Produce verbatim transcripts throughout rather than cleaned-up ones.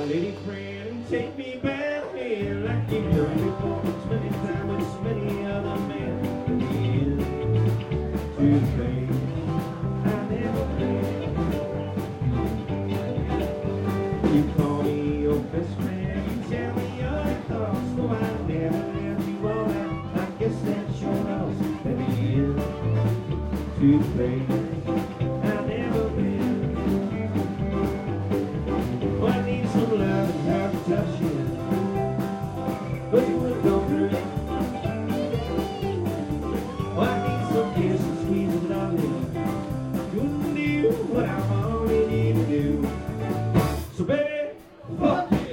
lady friend and take me back here like you done before. Spending time with so many other men. In the end, to the place I never been. You call me your best friend, you tell me your thoughts, though I never let you all out. I guess that's your loss. In the end, to the place I never been. Well, I need some love and how to touch you, but you wouldn't go through. Well, I need some kiss and squeeze and loving. You wouldn't do what I wanted you to do. So baby, fuck you.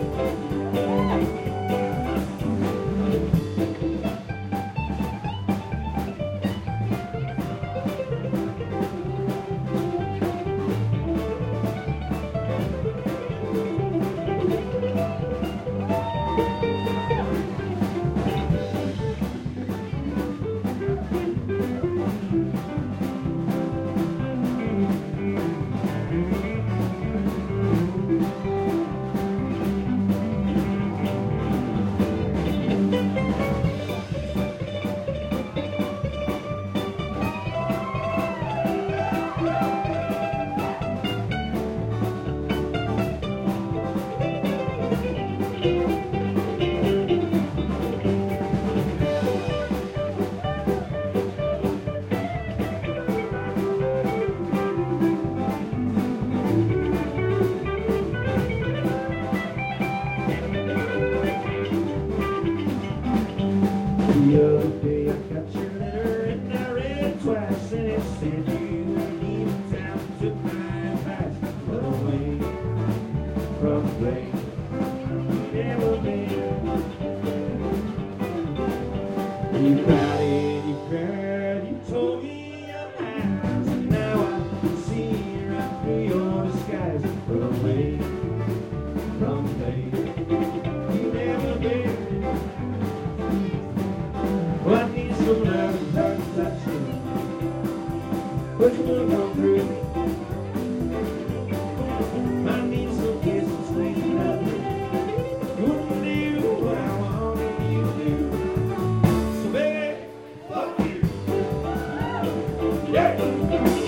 The other day I got your letter and I read it twice, and it said you needed time and took my advice. Run away from the place you've never been. You cried and you cried, you told me your lies, and now I can see right through your disguise. Run away from the place you've never been. Well, I need some love and hard to touch you, but you wouldn't come through. I need some kiss and squeeze and love. You wouldn't do what I wanted you to do. So baby, fuck you. Yeah.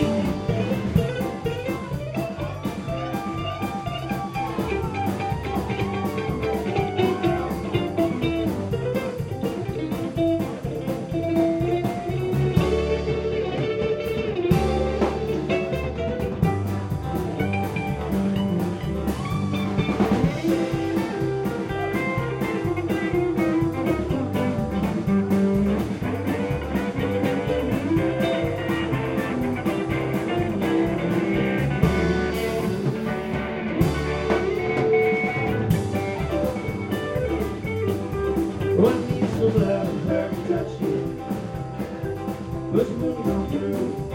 Well, I need some love and hard to touch you, but you wouldn't come through.